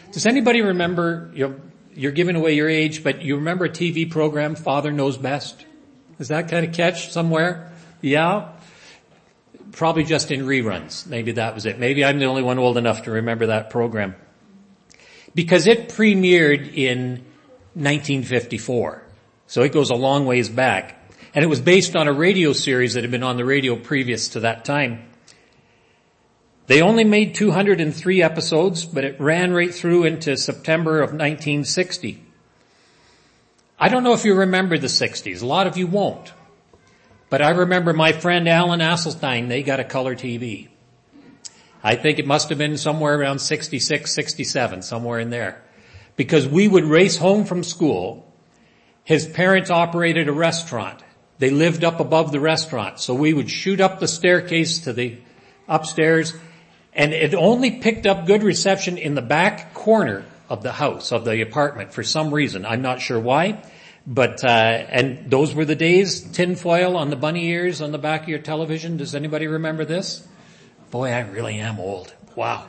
Does anybody remember, you're giving away your age, but you remember a TV program, Father Knows Best? Does that kind of catch somewhere? Yeah? Probably just in reruns. Maybe that was it. Maybe I'm the only one old enough to remember that program. Because it premiered in 1954. So it goes a long ways back. And it was based on a radio series that had been on the radio previous to that time. They only made 203 episodes, but it ran right through into September of 1960. I don't know if you remember the 60s. A lot of you won't. But I remember my friend Alan Asselstein, they got a color TV. I think it must have been somewhere around 66, 67, somewhere in there. Because we would race home from school. His parents operated a restaurant. They lived up above the restaurant. So we would shoot up the staircase to the upstairs. And it only picked up good reception in the back corner of the house, of the apartment, for some reason. I'm not sure why. But, and those were the days, tinfoil on the bunny ears on the back of your television. Does anybody remember this? Boy, I really am old. Wow.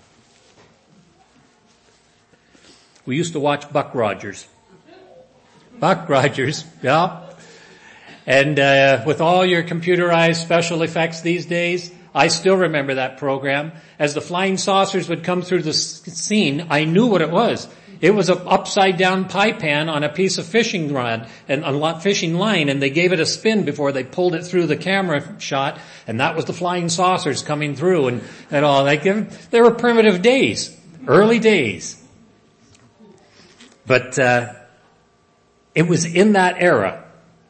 We used to watch Buck Rogers. Buck Rogers, yeah. And, with all your computerized special effects these days, I still remember that program. As the flying saucers would come through the scene, I knew what it was. It was an upside down pie pan on a piece of fishing rod and a fishing line, and they gave it a spin before they pulled it through the camera shot, and that was the flying saucers coming through and all. They were primitive days, early days. But, it was in that era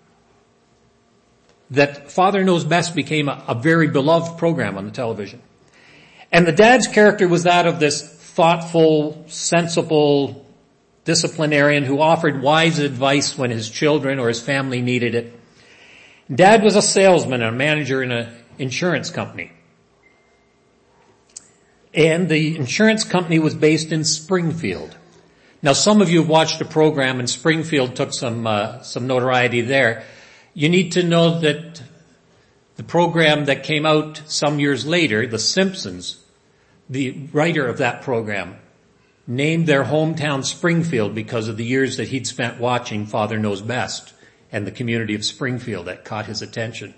that Father Knows Best became a very beloved program on the television. And the dad's character was that of this thoughtful, sensible disciplinarian who offered wise advice when his children or his family needed it. Dad was a salesman and a manager in an insurance company. And the insurance company was based in Springfield. Now some of you have watched a program and Springfield took some notoriety there. You need to know that the program that came out some years later, The Simpsons, the writer of that program, named their hometown Springfield because of the years that he'd spent watching Father Knows Best and the community of Springfield that caught his attention.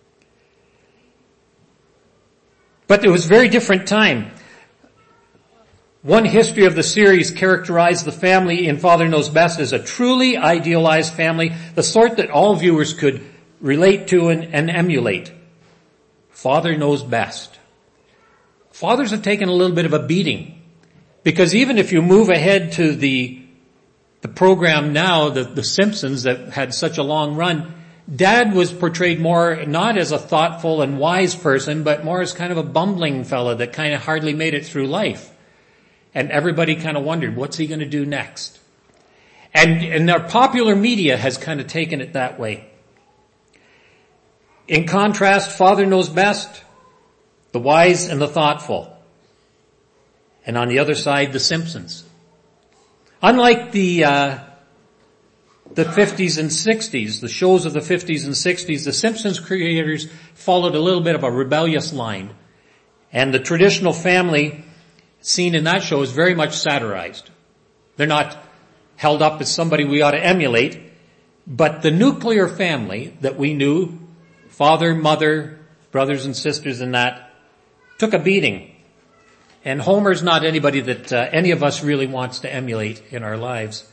But it was a very different time. One history of the series characterized the family in Father Knows Best as a truly idealized family, the sort that all viewers could relate to and emulate. Father Knows Best. Fathers have taken a little bit of a beating, because even if you move ahead to the program now, the Simpsons that had such a long run, Dad was portrayed more not as a thoughtful and wise person, but more as kind of a bumbling fella that kind of hardly made it through life. And everybody kind of wondered, what's he going to do next? And our popular media has kind of taken it that way. In contrast, Father Knows Best, the wise and the thoughtful. And on the other side, the Simpsons. Unlike the 50s and 60s, the shows of the 50s and 60s, the Simpsons creators followed a little bit of a rebellious line. And the traditional family seen in that show is very much satirized. They're not held up as somebody we ought to emulate, but the nuclear family that we knew, father, mother, brothers and sisters and that, took a beating. And Homer's not anybody that any of us really wants to emulate in our lives.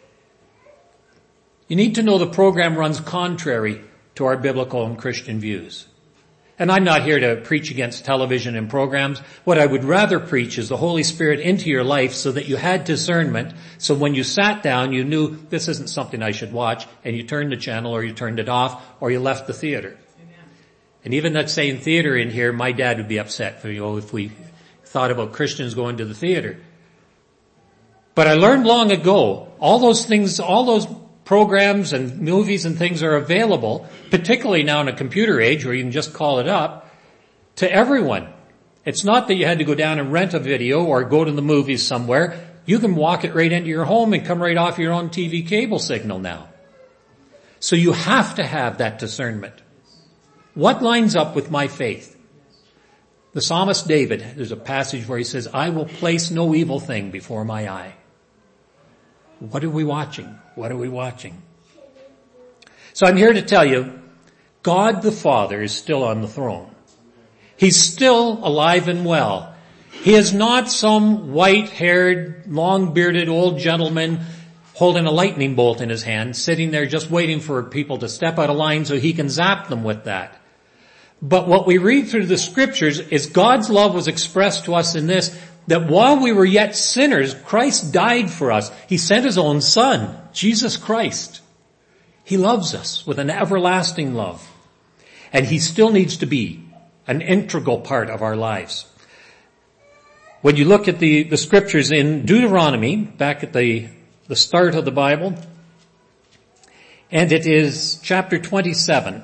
You need to know the program runs contrary to our biblical and Christian views. And I'm not here to preach against television and programs. What I would rather preach is the Holy Spirit into your life so that you had discernment. So when you sat down, you knew this isn't something I should watch, and you turned the channel or you turned it off or you left the theater. Amen. And even that saying theater in here, my dad would be upset if we thought about Christians going to the theater. But I learned long ago, all those things, all those programs and movies and things are available, particularly now in a computer age where you can just call it up, to everyone. It's not that you had to go down and rent a video or go to the movies somewhere. You can walk it right into your home and come right off your own TV cable signal now. So you have to have that discernment. What lines up with my faith? The psalmist David, there's a passage where he says, I will place no evil thing before my eye. What are we watching? What are we watching? So I'm here to tell you, God the Father is still on the throne. He's still alive and well. He is not some white-haired, long-bearded old gentleman holding a lightning bolt in his hand, sitting there just waiting for people to step out of line so he can zap them with that. But what we read through the scriptures is God's love was expressed to us in this, that while we were yet sinners, Christ died for us. He sent his own Son, Jesus Christ. He loves us with an everlasting love. And he still needs to be an integral part of our lives. When you look at the scriptures in Deuteronomy, back at the start of the Bible, and it is chapter 27.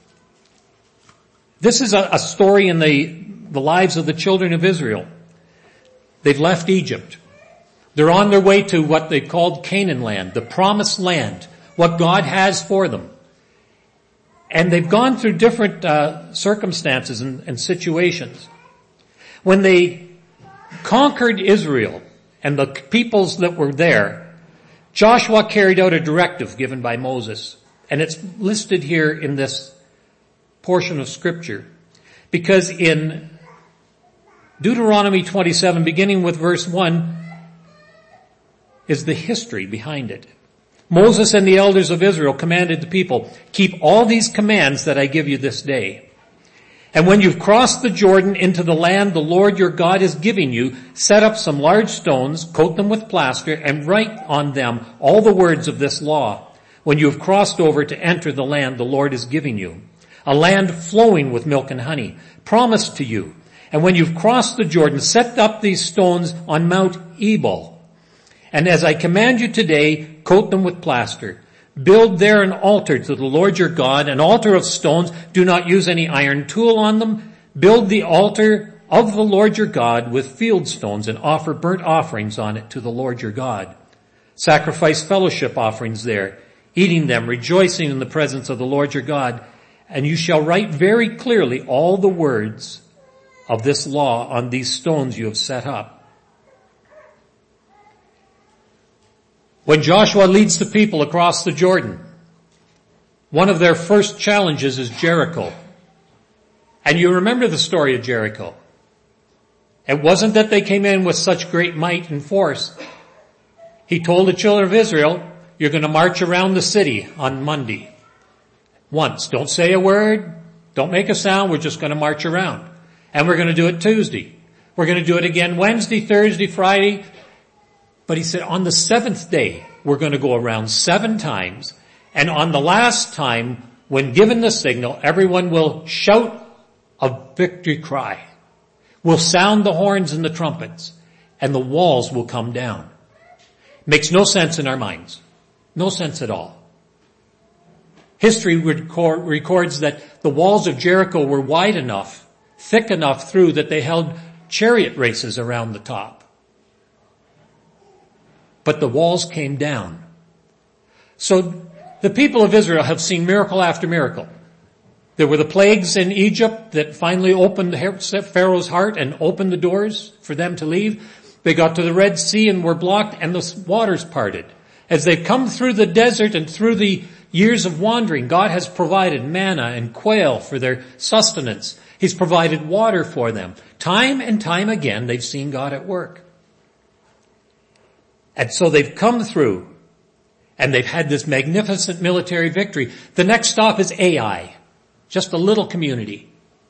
This is a story in the lives of the children of Israel. They've left Egypt. They're on their way to what they called Canaan land, the promised land, what God has for them. And they've gone through different circumstances and situations. When they conquered Israel and the peoples that were there, Joshua carried out a directive given by Moses. And it's listed here in this portion of scripture. Because in Deuteronomy 27, beginning with verse 1, is the history behind it. Moses and the elders of Israel commanded the people, keep all these commands that I give you this day. And when you've crossed the Jordan into the land the Lord your God is giving you, set up some large stones, coat them with plaster, and write on them all the words of this law. When you have crossed over to enter the land the Lord is giving you, a land flowing with milk and honey, promised to you. And when you've crossed the Jordan, set up these stones on Mount Ebal. And as I command you today, coat them with plaster. Build there an altar to the Lord your God, an altar of stones. Do not use any iron tool on them. Build the altar of the Lord your God with field stones and offer burnt offerings on it to the Lord your God. Sacrifice fellowship offerings there, eating them, rejoicing in the presence of the Lord your God. And you shall write very clearly all the words of this law on these stones you have set up. When Joshua leads the people across the Jordan, one of their first challenges is Jericho. And you remember the story of Jericho. It wasn't that they came in with such great might and force. He told the children of Israel, you're going to march around the city on Monday. Once. Don't say a word. Don't make a sound. We're just going to march around. And we're going to do it Tuesday. We're going to do it again Wednesday, Thursday, Friday. But he said on the seventh day, we're going to go around 7 times. And on the last time, when given the signal, everyone will shout a victory cry. We'll sound the horns and the trumpets. And the walls will come down. Makes no sense in our minds. No sense at all. History records that the walls of Jericho were wide enough, thick enough through that they held chariot races around the top. But the walls came down. So the people of Israel have seen miracle after miracle. There were the plagues in Egypt that finally opened Pharaoh's heart and opened the doors for them to leave. They got to the Red Sea and were blocked and the waters parted. As they've come through the desert and through the years of wandering, God has provided manna and quail for their sustenance. He's provided water for them. Time and time again, they've seen God at work. And so they've come through, and they've had this magnificent military victory. The next stop is Ai, just a little community.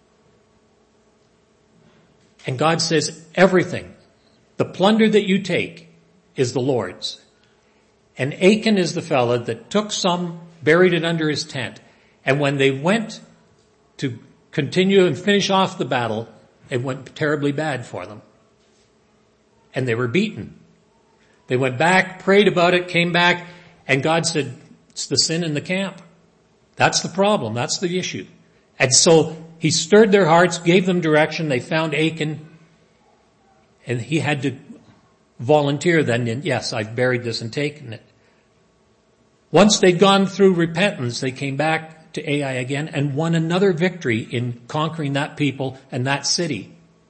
And God says, everything, the plunder that you take is the Lord's. And Achan is the fellow that took some, buried it under his tent. And when they went to continue and finish off the battle, it went terribly bad for them. And they were beaten. They went back, prayed about it, came back, and God said, it's the sin in the camp. That's the problem. That's the issue. And so he stirred their hearts, gave them direction. They found Achan, and he had to volunteer then, and yes, I've buried this and taken it. Once they'd gone through repentance, they came back to Ai again and won another victory in conquering that people and that city.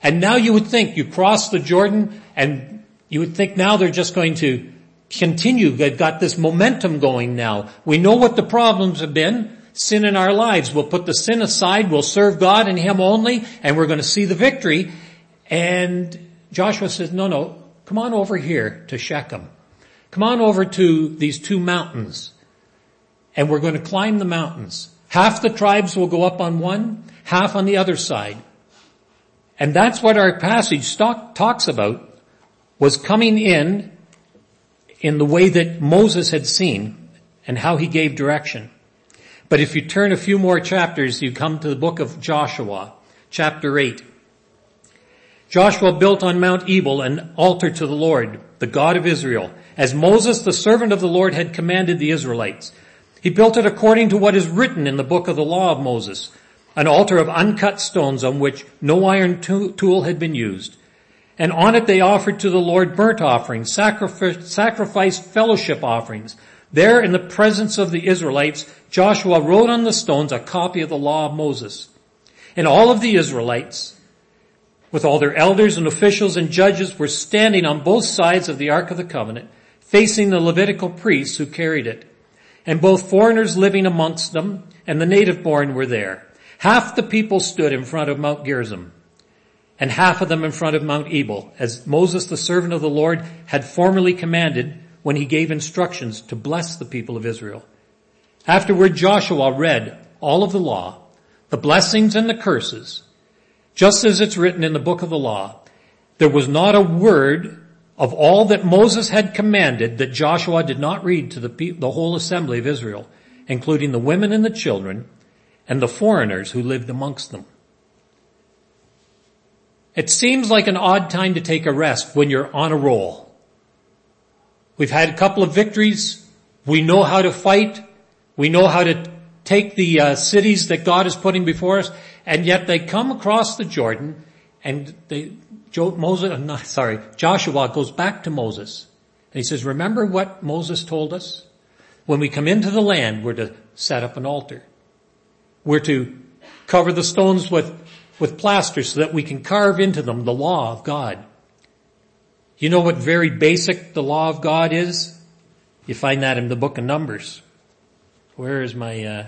And now you would think you cross the Jordan and you would think now they're just going to continue. They've got this momentum going now. We know what the problems have been. Sin in our lives. We'll put the sin aside. We'll serve God and Him only. And we're going to see the victory. And Joshua says, no, come on over here to Shechem. Come on over to these two mountains. And we're going to climb the mountains. Half the tribes will go up on one, half on the other side. And that's what our passage talks about, was coming in the way that Moses had seen and how he gave direction. But if you turn a few more chapters, you come to the book of Joshua, chapter 8. Joshua built on Mount Ebal an altar to the Lord, the God of Israel, as Moses, the servant of the Lord, had commanded the Israelites. He built it according to what is written in the book of the law of Moses, an altar of uncut stones on which no iron tool had been used. And on it they offered to the Lord burnt offerings, sacrificed fellowship offerings. There in the presence of the Israelites, Joshua wrote on the stones a copy of the law of Moses. And all of the Israelites, with all their elders and officials and judges, were standing on both sides of the Ark of the Covenant, facing the Levitical priests who carried it. And both foreigners living amongst them and the native-born were there. Half the people stood in front of Mount Gerizim, and half of them in front of Mount Ebal, as Moses, the servant of the Lord, had formerly commanded when he gave instructions to bless the people of Israel. Afterward, Joshua read all of the law, the blessings and the curses, just as it's written in the book of the law. There was not a word of all that Moses had commanded that Joshua did not read to the whole assembly of Israel, including the women and the children and the foreigners who lived amongst them. It seems like an odd time to take a rest when you're on a roll. We've had a couple of victories. We know how to fight. We know how to take the cities that God is putting before us. And yet they come across the Jordan and Joshua goes back to Moses. And he says, remember what Moses told us? When we come into the land, we're to set up an altar. We're to cover the stones with plaster so that we can carve into them the law of God. You know what very basic the law of God is? You find that in the book of Numbers. Where is my,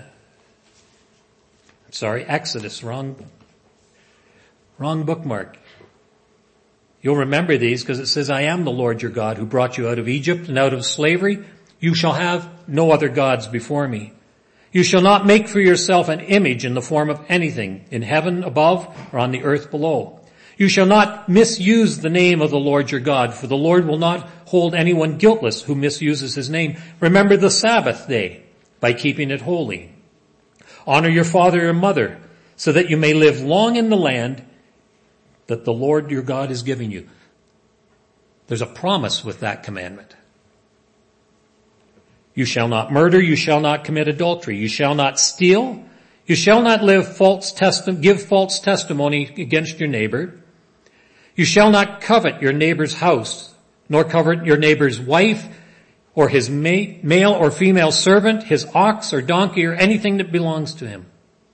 Exodus, wrong bookmark. You'll remember these because it says, I am the Lord your God who brought you out of Egypt and out of slavery. You shall have no other gods before me. You shall not make for yourself an image in the form of anything in heaven above or on the earth below. You shall not misuse the name of the Lord your God, for the Lord will not hold anyone guiltless who misuses his name. Remember the Sabbath day by keeping it holy. Honor your father and mother so that you may live long in the land that the Lord your God is giving you. There's a promise with that commandment. You shall not murder. You shall not commit adultery. You shall not steal. You shall not give false testimony against your neighbor. You shall not covet your neighbor's house, nor covet your neighbor's wife, or his male or female servant, his ox or donkey, or anything that belongs to him.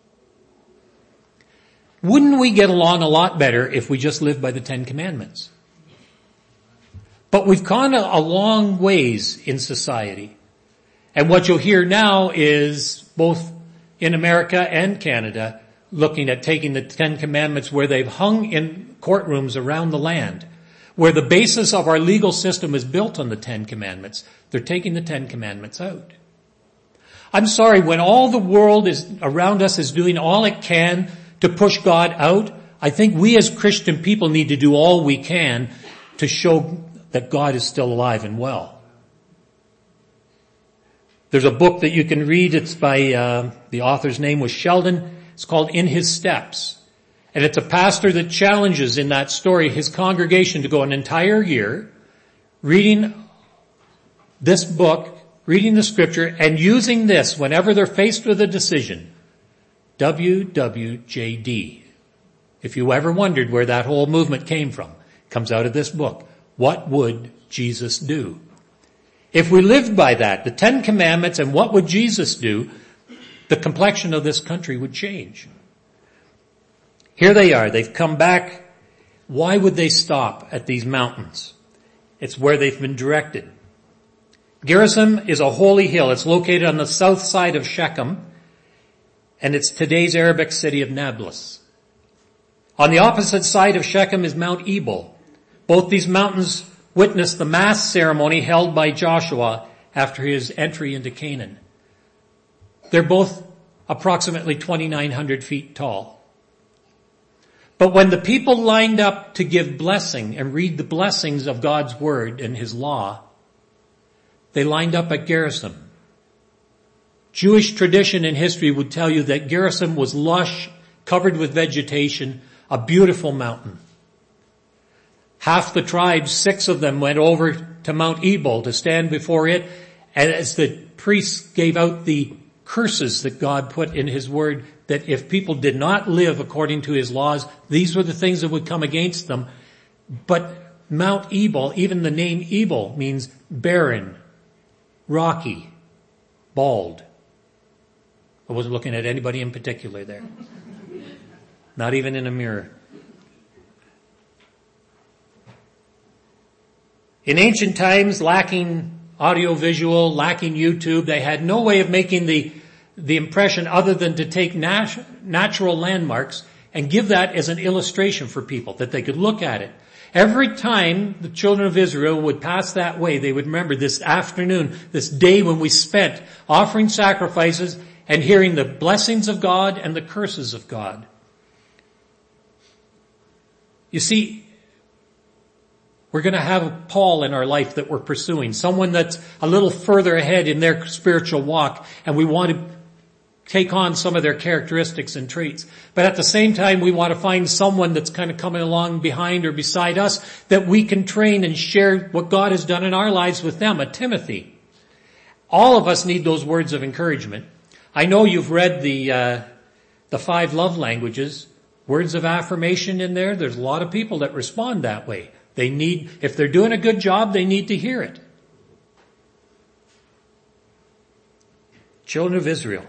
Wouldn't we get along a lot better if we just lived by the Ten Commandments? But we've gone a long ways in society. And what you'll hear now is both in America and Canada looking at taking the Ten Commandments where they've hung in courtrooms around the land, where the basis of our legal system is built on the Ten Commandments. They're taking the Ten Commandments out. I'm sorry, when all the world is around us is doing all it can to push God out, I think we as Christian people need to do all we can to show that God is still alive and well. There's a book that you can read. It's by, the author's name was Sheldon. It's called In His Steps. And it's a pastor that challenges in that story his congregation to go an entire year reading this book, reading the scripture, and using this whenever they're faced with a decision. WWJD. If you ever wondered where that whole movement came from, it comes out of this book. What would Jesus do? If we lived by that, the Ten Commandments and what would Jesus do, the complexion of this country would change. Here they are. They've come back Why would they stop at these mountains? It's where they've been directed. Gerizim is a holy hill. It's located on the south side of Shechem, and it's today's Arabic city of Nablus. On the opposite side of Shechem is Mount Ebal. Both these mountains witnessed the mass ceremony held by Joshua after his entry into Canaan. They're both approximately 2,900 feet tall. But when the people lined up to give blessing and read the blessings of God's word and his law, they lined up at Gerizim. Jewish tradition and history would tell you that Gerizim was lush, covered with vegetation, a beautiful mountain. Half the tribes, 6 of them, went over to Mount Ebal to stand before it, and as the priests gave out the curses that God put in his word, that if people did not live according to his laws, these were the things that would come against them. But Mount Ebal, even the name Ebal, means barren, rocky, bald. I wasn't looking at anybody in particular there. Not even in a mirror. In ancient times, lacking audio-visual, lacking YouTube, they had no way of making the impression other than to take natural landmarks and give that as an illustration for people, that they could look at it. Every time the children of Israel would pass that way, they would remember this afternoon, this day when we spent offering sacrifices and hearing the blessings of God and the curses of God. You see, we're going to have a Paul in our life that we're pursuing, someone that's a little further ahead in their spiritual walk, and we want to take on some of their characteristics and traits. But at the same time, we want to find someone that's kind of coming along behind or beside us that we can train and share what God has done in our lives with them, a Timothy. All of us need those words of encouragement. I know you've read the 5 love languages, words of affirmation in there. There's a lot of people that respond that way. They need, if they're doing a good job, they need to hear it. Children of Israel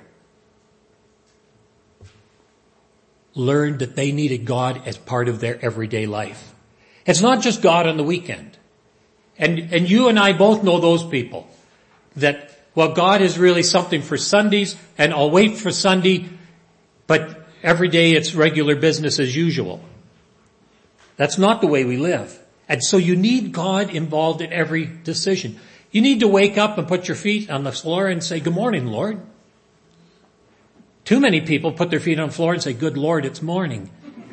learned that they needed God as part of their everyday life. It's not just God on the weekend. And you and I both know those people that, well, God is really something for Sundays, and I'll wait for Sunday, but every day it's regular business as usual. That's not the way we live. And so you need God involved in every decision. You need to wake up and put your feet on the floor and say, "Good morning, Lord." Too many people put their feet on the floor and say, "Good Lord, it's morning."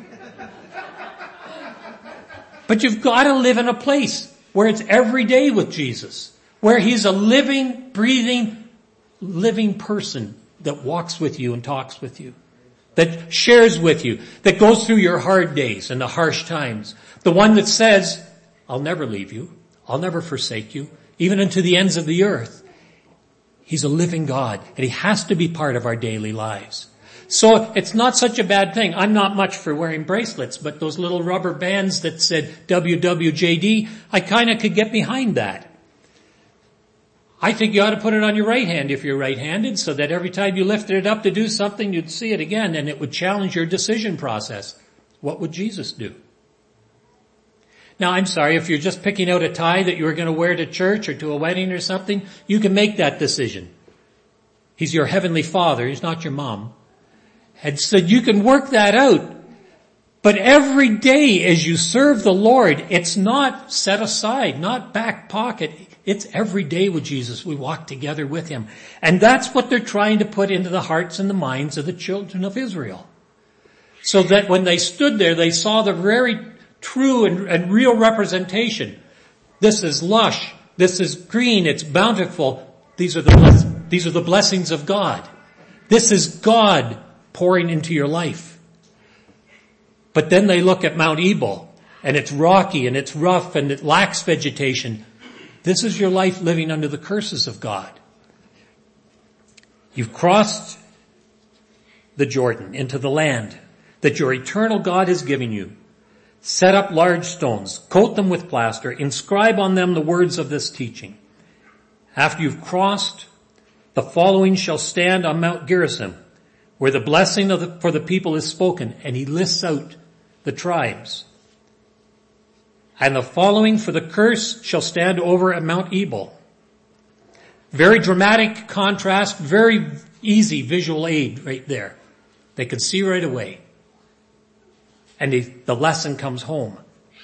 But you've got to live in a place where it's every day with Jesus, where he's a living, breathing, living person that walks with you and talks with you, that shares with you, that goes through your hard days and the harsh times. The one that says, "I'll never leave you. I'll never forsake you, even unto the ends of the earth." He's a living God, and he has to be part of our daily lives. So it's not such a bad thing. I'm not much for wearing bracelets, but those little rubber bands that said WWJD, I kind of could get behind that. I think you ought to put it on your right hand if you're right-handed, so that every time you lifted it up to do something, you'd see it again, and it would challenge your decision process. What would Jesus do? Now, I'm sorry, if you're just picking out a tie that you were going to wear to church or to a wedding or something, you can make that decision. He's your heavenly Father. He's not your mom. And so you can work that out. But every day as you serve the Lord, it's not set aside, not back pocket. It's every day with Jesus. We walk together with him. And that's what they're trying to put into the hearts and the minds of the children of Israel. So that when they stood there, they saw the very true and real representation. This is lush. This is green. It's bountiful. These are the blessings of God. This is God pouring into your life. But then they look at Mount Ebal, and it's rocky and it's rough and it lacks vegetation. This is your life living under the curses of God. You've crossed the Jordan into the land that your eternal God is giving you. Set up large stones, coat them with plaster, inscribe on them the words of this teaching. After you've crossed, the following shall stand on Mount Gerizim, where the blessing for the people is spoken. And he lists out the tribes. and the following for the curse shall stand over at Mount Ebal. Very dramatic contrast, very easy visual aid right there. They could see right away. And the lesson comes home.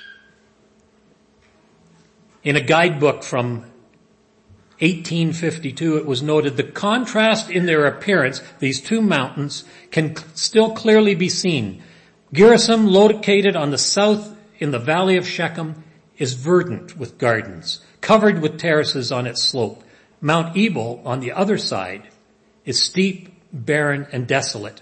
In a guidebook from 1852, it was noted the contrast in their appearance, these two mountains, can still clearly be seen. Gerizim, located on the south in the valley of Shechem, is verdant with gardens, covered with terraces on its slope. Mount Ebal, on the other side, is steep, barren, and desolate.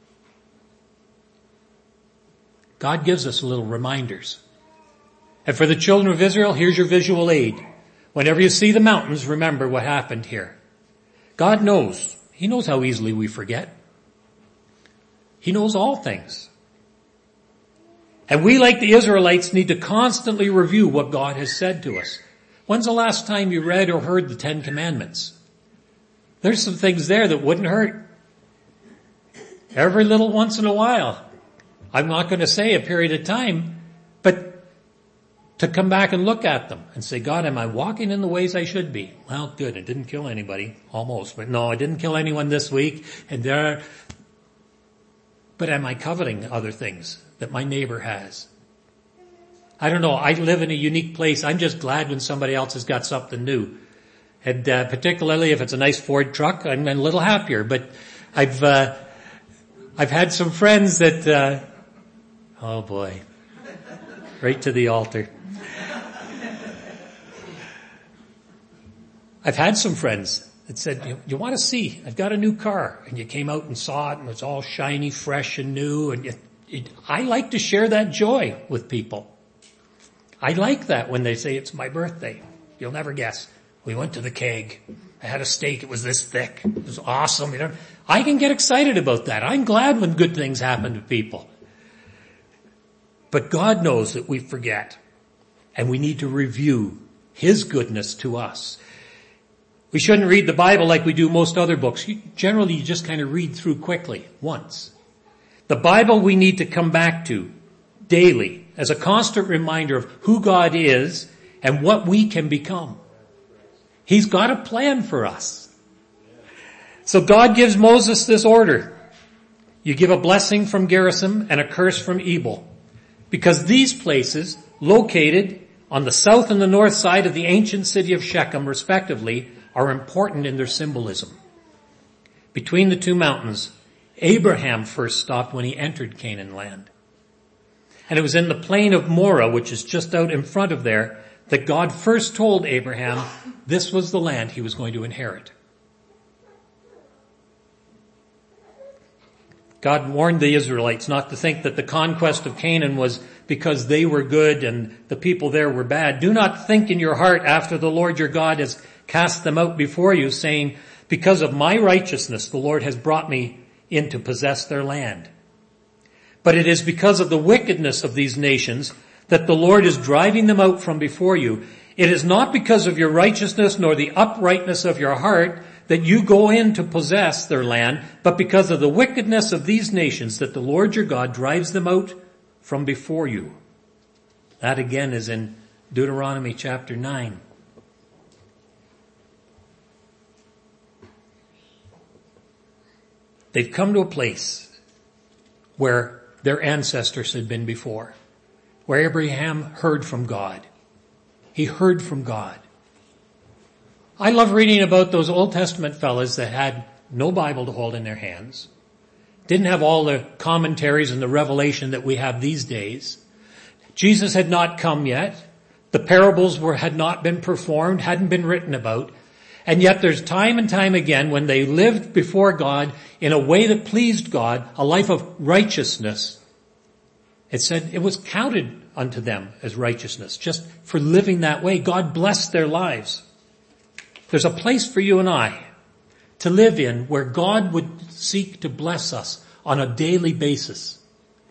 God gives us little reminders. And for the children of Israel, here's your visual aid. Whenever you see the mountains, remember what happened here. God knows. He knows how easily we forget. He knows all things. And we, like the Israelites, need to constantly review what God has said to us. When's the last time you read or heard the Ten Commandments? There's some things there that wouldn't hurt. Every little once in a while. I'm not going to say a period of time, but to come back and look at them and say, God, am I walking in the ways I should be? Well, good. I didn't kill anybody. Almost. But no, I didn't kill anyone this week. But am I coveting other things that my neighbor has? I don't know. I live in a unique place. I'm just glad when somebody else has got something new. And particularly if it's a nice Ford truck, I'm a little happier. But I've had some friends that, oh boy, right to the altar. I've had some friends that said, you want to see, I've got a new car. And you came out and saw it and it's all shiny, fresh and new. And I like to share that joy with people. I like that when they say it's my birthday. You'll never guess. We went to the keg. I had a steak. It was this thick. It was awesome. I can get excited about that. I'm glad when good things happen to people. But God knows that we forget. And we need to review His goodness to us. We shouldn't read the Bible like we do most other books. Generally, you just kind of read through quickly, once. The Bible we need to come back to daily as a constant reminder of who God is and what we can become. He's got a plan for us. So God gives Moses this order. You give a blessing from Gerizim and a curse from Ebal. Because these places, located on the south and the north side of the ancient city of Shechem, respectively, are important in their symbolism. Between the two mountains, Abraham first stopped when he entered Canaan land. And it was in the plain of Moreh, which is just out in front of there, that God first told Abraham this was the land he was going to inherit. God warned the Israelites not to think that the conquest of Canaan was because they were good and the people there were bad. Do not think in your heart after the Lord your God has cast them out before you, saying, because of my righteousness the Lord has brought me in to possess their land. But it is because of the wickedness of these nations that the Lord is driving them out from before you. It is not because of your righteousness nor the uprightness of your heart that you go in to possess their land, but because of the wickedness of these nations that the Lord your God drives them out from before you. That again is in Deuteronomy chapter 9. They've come to a place where their ancestors had been before, where Abraham heard from God. He heard from God. I love reading about those Old Testament fellas that had no Bible to hold in their hands, didn't have all the commentaries and the revelation that we have these days. Jesus had not come yet. The parables had not been performed, hadn't been written about. And yet there's time and time again when they lived before God in a way that pleased God, a life of righteousness. It said it was counted unto them as righteousness just for living that way. God blessed their lives. There's a place for you and I to live in where God would seek to bless us on a daily basis.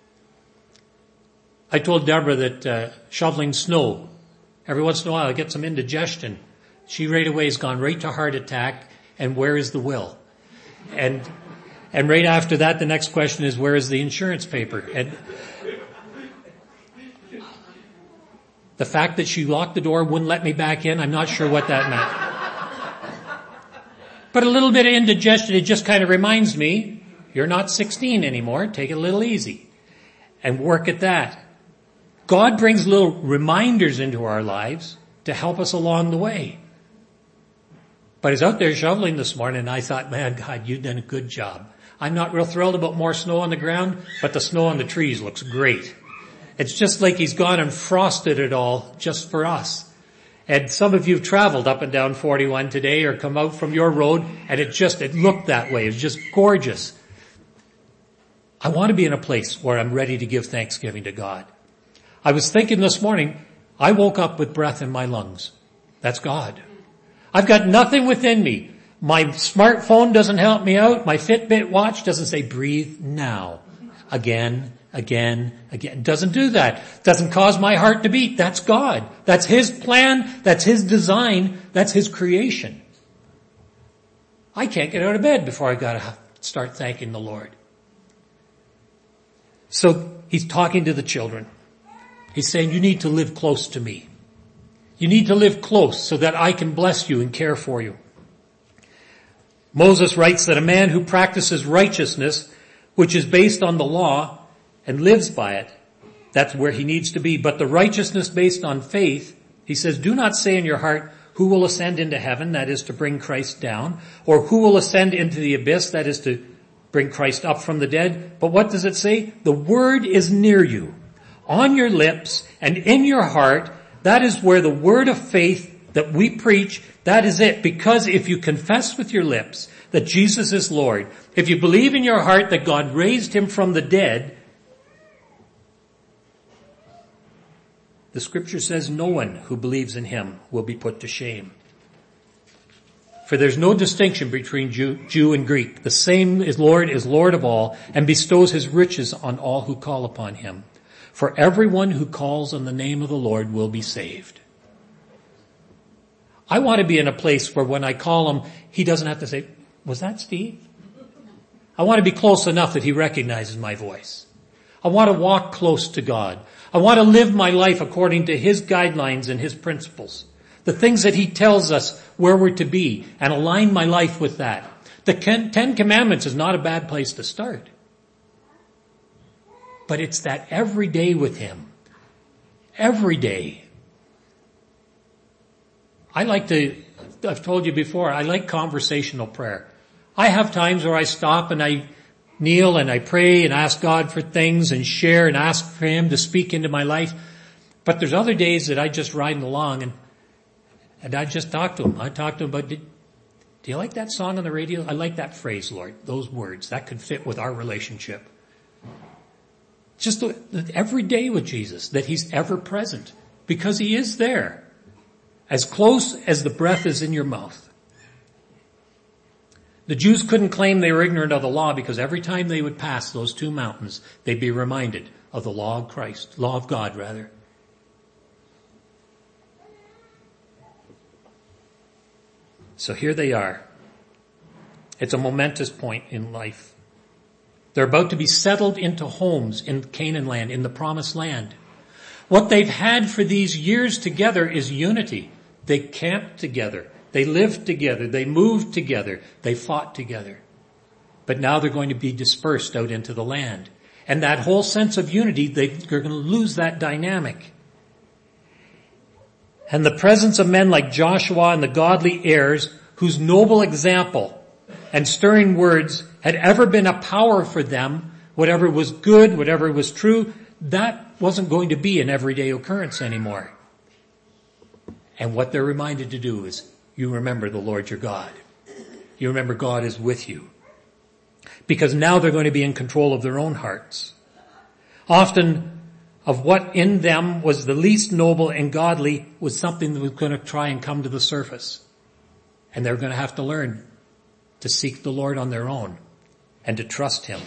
I told Deborah that shoveling snow, every once in a while I get some indigestion. She right away has gone right to heart attack and where is the will? And right after that the next question is where is the insurance paper? And The fact that she locked the door, wouldn't let me back in, I'm not sure what that meant. But a little bit of indigestion, it just kind of reminds me, you're not 16 anymore, take it a little easy. And work at that. God brings little reminders into our lives to help us along the way. But I was out there shoveling this morning and I thought, man, God, you've done a good job. I'm not real thrilled about more snow on the ground, but the snow on the trees looks great. It's just like he's gone and frosted it all just for us. And some of you have traveled up and down 41 today or come out from your road and it looked that way. It was just gorgeous. I want to be in a place where I'm ready to give thanksgiving to God. I was thinking this morning, I woke up with breath in my lungs. That's God. I've got nothing within me. My smartphone doesn't help me out. My Fitbit watch doesn't say breathe now. Again. It doesn't do that. It doesn't cause my heart to beat. That's God. That's His plan. That's His design. That's His creation. I can't get out of bed before I gotta start thanking the Lord. So He's talking to the children. He's saying, you need to live close to me. You need to live close so that I can bless you and care for you. Moses writes that a man who practices righteousness, which is based on the law, and lives by it, that's where he needs to be. But the righteousness based on faith, he says, do not say in your heart, who will ascend into heaven, that is to bring Christ down, or who will ascend into the abyss, that is to bring Christ up from the dead. But what does it say? The word is near you, on your lips and in your heart. That is where the word of faith that we preach, that is it. Because if you confess with your lips that Jesus is Lord, if you believe in your heart that God raised Him from the dead, the scripture says no one who believes in Him will be put to shame. For there's no distinction between Jew and Greek. The same is Lord of all and bestows His riches on all who call upon Him. For everyone who calls on the name of the Lord will be saved. I want to be in a place where when I call Him, He doesn't have to say, was that Steve? I want to be close enough that He recognizes my voice. I want to walk close to God. I want to live my life according to His guidelines and His principles. The things that He tells us where we're to be, and align my life with that. The 10 Commandments is not a bad place to start. But it's that every day with Him. Every day. I've told you before, I like conversational prayer. I have times where I stop and I kneel and I pray and ask God for things and share and ask for Him to speak into my life. But there's other days that I just ride along and I just talk to Him. I talk to Him about, do you like that song on the radio? I like that phrase, Lord, those words. That could fit with our relationship. Just every day with Jesus, that He's ever present, because He is there, as close as the breath is in your mouth. The Jews couldn't claim they were ignorant of the law because every time they would pass those 2 mountains, they'd be reminded of the law of Christ, law of God rather. So here they are. It's a momentous point in life. They're about to be settled into homes in Canaan land, in the promised land. What they've had for these years together is unity. They camped together. They lived together. They moved together. They fought together. But now they're going to be dispersed out into the land. And that whole sense of unity, they're going to lose that dynamic. And the presence of men like Joshua and the godly heirs, whose noble example and stirring words had ever been a power for them, whatever was good, whatever was true, that wasn't going to be an everyday occurrence anymore. And what they're reminded to do is, you remember the Lord your God. You remember God is with you. Because now they're going to be in control of their own hearts. Often of what in them was the least noble and godly was something that was going to try and come to the surface. And they're going to have to learn to seek the Lord on their own and to trust Him.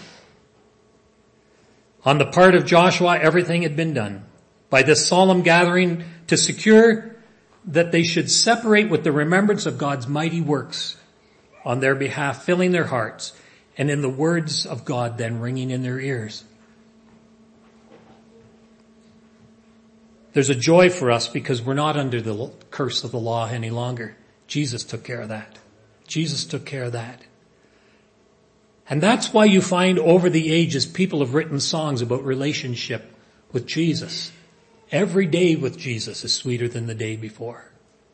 On the part of Joshua, everything had been done by this solemn gathering to secure that they should separate with the remembrance of God's mighty works on their behalf, filling their hearts, and in the words of God then ringing in their ears. There's a joy for us because we're not under the curse of the law any longer. Jesus took care of that. Jesus took care of that. And that's why you find over the ages people have written songs about relationship with Jesus. Every day with Jesus is sweeter than the day before.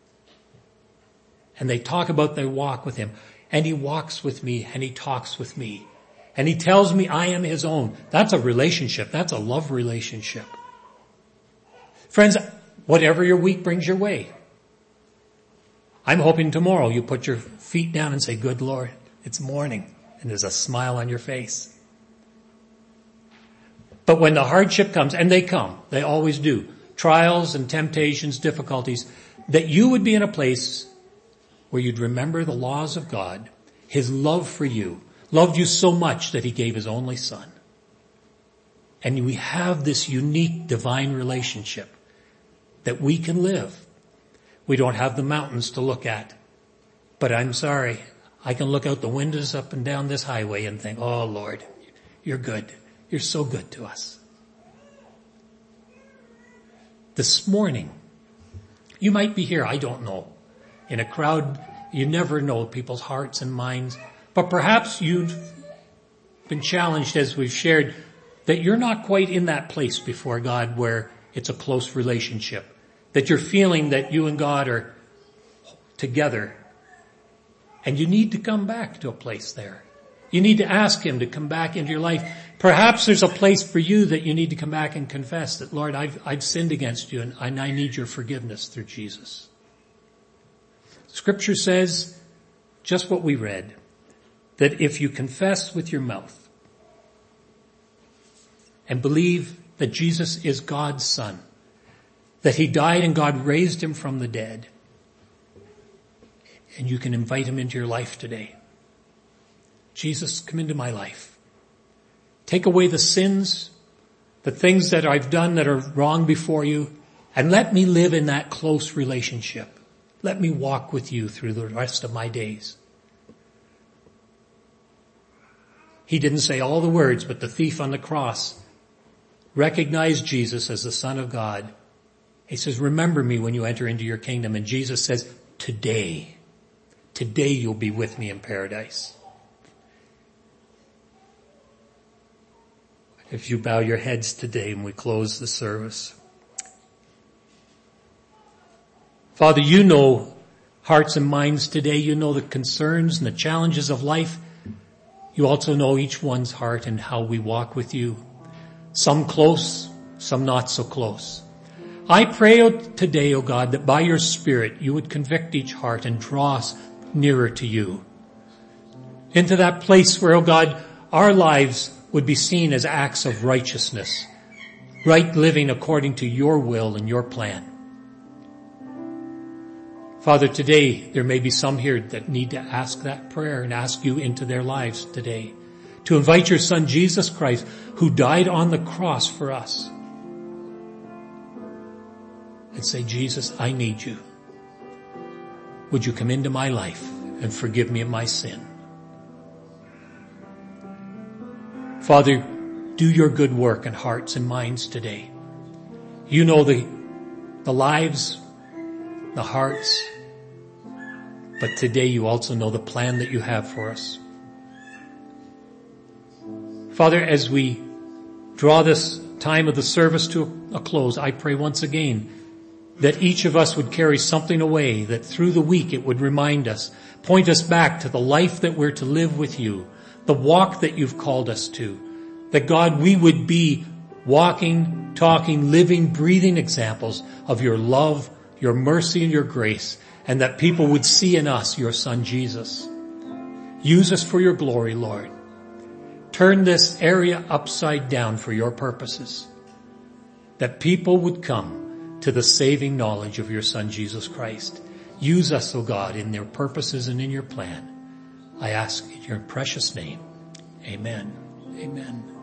And they talk about their walk with him. And he walks with me and he talks with me. And he tells me I am his own. That's a relationship. That's a love relationship. Friends, whatever your week brings your way, I'm hoping tomorrow you put your feet down and say, good Lord, it's morning. And there's a smile on your face. But when the hardship comes, and they come, they always do, trials and temptations, difficulties, that you would be in a place where you'd remember the laws of God, his love for you, loved you so much that he gave his only son. And we have this unique divine relationship that we can live. We don't have the mountains to look at, but I'm sorry, I can look out the windows up and down this highway and think, oh Lord, you're good. You're so good to us. This morning, you might be here, I don't know. In a crowd, you never know people's hearts and minds, but perhaps you've been challenged as we've shared that you're not quite in that place before God where it's a close relationship, that you're feeling that you and God are together, and you need to come back to a place there. You need to ask him to come back into your life. Perhaps there's a place for you that you need to come back and confess that, Lord, I've sinned against you and I need your forgiveness through Jesus. Scripture says just what we read, that if you confess with your mouth and believe that Jesus is God's Son, that he died and God raised him from the dead, and you can invite him into your life today. Jesus, come into my life. Take away the sins, the things that I've done that are wrong before you, and let me live in that close relationship. Let me walk with you through the rest of my days. He didn't say all the words, but the thief on the cross recognized Jesus as the Son of God. He says, remember me when you enter into your kingdom. And Jesus says, today you'll be with me in paradise. If you bow your heads today and we close the service. Father, you know hearts and minds today. You know the concerns and the challenges of life. You also know each one's heart and how we walk with you. Some close, some not so close. I pray today, O God, that by your Spirit you would convict each heart and draw us nearer to you. Into that place where, O God, our lives would be seen as acts of righteousness, right living according to your will and your plan. Father, today there may be some here that need to ask that prayer and ask you into their lives today to invite your Son Jesus Christ, who died on the cross for us, and say, Jesus, I need you. Would you come into my life and forgive me of my sin? Father, do your good work in hearts and minds today. You know the lives, the hearts, but today you also know the plan that you have for us. Father, as we draw this time of the service to a close, I pray once again that each of us would carry something away, that through the week it would remind us, point us back to the life that we're to live with you, the walk that you've called us to, that God, we would be walking, talking, living, breathing examples of your love, your mercy, and your grace, and that people would see in us your Son Jesus. Use us for your glory, Lord. Turn this area upside down for your purposes, that people would come to the saving knowledge of your Son Jesus Christ. Use us, O God, in their purposes and in your plan. I ask in your precious name. Amen. Amen.